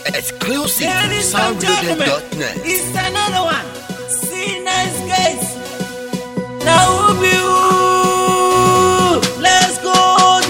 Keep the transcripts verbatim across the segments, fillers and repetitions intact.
Exclusive from Ladies and soundreloaded dot gentlemen, net. it's another one. See nice guys. Now who be who? Let's go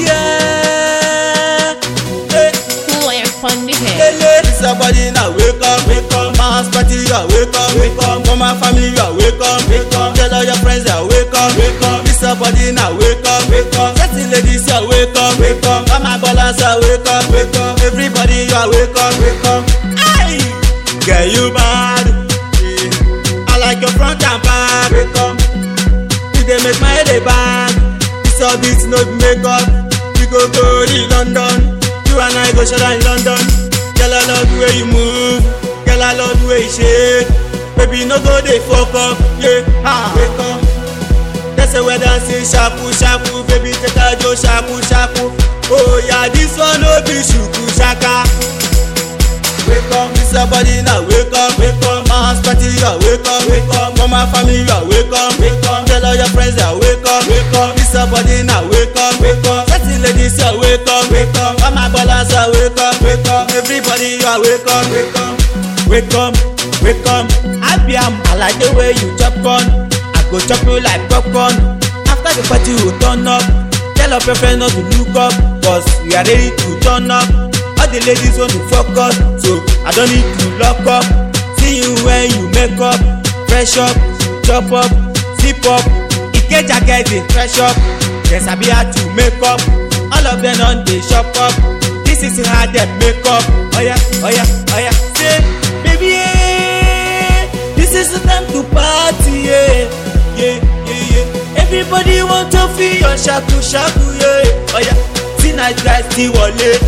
there. Hey, Who are fun the hey, head? hey. Somebody now wake up, wake up. Mass party, you are wake up, wake up. For my family, you are wake up, wake up. Tell all your friends, you are wake up, wake up. This somebody now wake up, wake up. Certain ladies, you are wake up, wake up. All my ballers, you are wake up, wake up. Everybody, you are wake up, wake up. Aye, girl, you bad. Yeah. I like your front and back, wake up. You dey make my head a bang. This all beats no be makeup. We go go to London. You and I go shut in London. Girl, I love the way you move. Girl, I love the way you shake. Baby, no go dey fuck up. Yeah, ah, wake up. That's a weather say shaku shaku. Baby, take a jo shaku shaku. Oh yeah, this one no be shuku shaka. Wake up, this somebody now wake up, wake up. Mass party, you are wake up, wake up. For my family, you are wake up, wake up. Tell all your friends, you are wake up, wake up. This somebody now wake up, wake up. Certain ladies, you are wake up, wake up. All my ballers, you are wake up, wake up. Everybody, you are wake up, wake up, wake up, wake up. Abiam, I like the way you chop on. I go chop you like popcorn. After the party, you turn up. Tell your friend not to look up, cause we are ready to turn up. All the ladies want to fuck us, so I don't need to lock up. See you when you make up, fresh up, chop up, zip up. Ikeja get the fresh up, yes I be hard to make up. All of them on the shop up. This is how they make up. Oh yeah, oh yeah, oh yeah. Say, baby, yeah, this is the time to party, yeah, yeah, yeah, yeah. Everybody want to feel your shaku shaku, yeah. Oh yeah, see nice guys, see wale.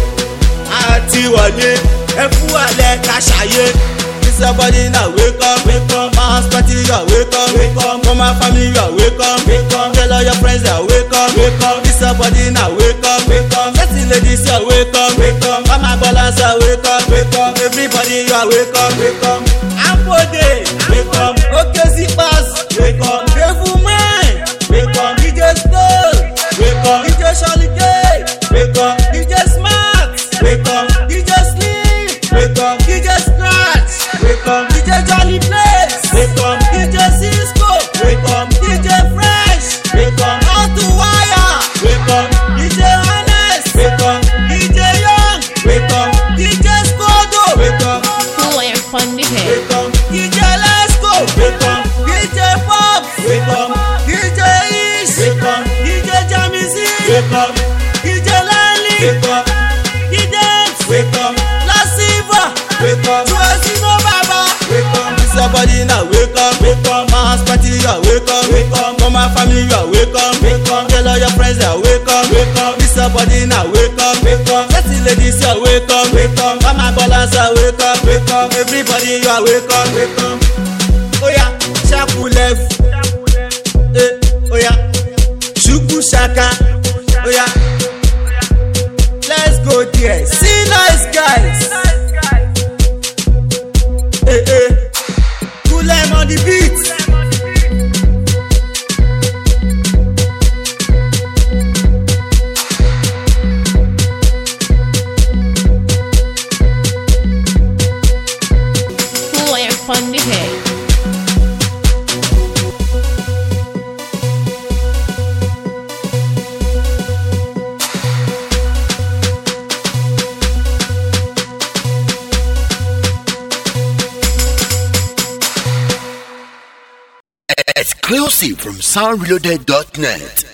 Àti wọlé ẹkú alẹ́ ká ṣayé. Somebody now wake up, wake up. Mass party, you are wake up, wake up. For my family, you are wake up, wake up. Tell all your friends, you are wake up, wake up. This somebody now wake up, wake up. Certain ladies, you are wake up, wake up. All my ballers, you are wake up, wake up. Everybody, you are wake up, wake up. Ampode, wake up. Okay, Zipas, wake up. Careful man, wake up. D J Stone, wake up. D J Charlie K, wake up. D J Smart, wake up. D J Slim, wake up. D J Scratch, wake up. D J Jolly Place, wake up. D J Cisco, wake up. D J Fresh, wake up. Out to Wire, wake up. D J Honest, wake up. D J Young, wake up. D J Skodo, wake up. Who are fun the head? Wake up. D J Lesco, wake up. D J Fox, wake up. D J Ish, wake up. D J Jamizi, wake up. D J Lally, wake up. D J wake up. La Siva, wake up. Tuasino Baba, wake up. Somebody now wake up, wake up. Mass party, you are wake up, wake up. For my family, you are wake up, wake up. Tell all your friends, you are wake up, wake up. This somebody now wake up, wake up. Certain ladies, you are wake up, wake up. All my ballers, you are wake up, wake up. Everybody, you are wake up, wake up. Oh yeah, shaku left. Eh, oh yeah, shuku shaka. Oh yeah, let's go there. See nice guys. Eh eh, cool them on the beat. Who are fun the head? Exclusive from soundreloaded dot net.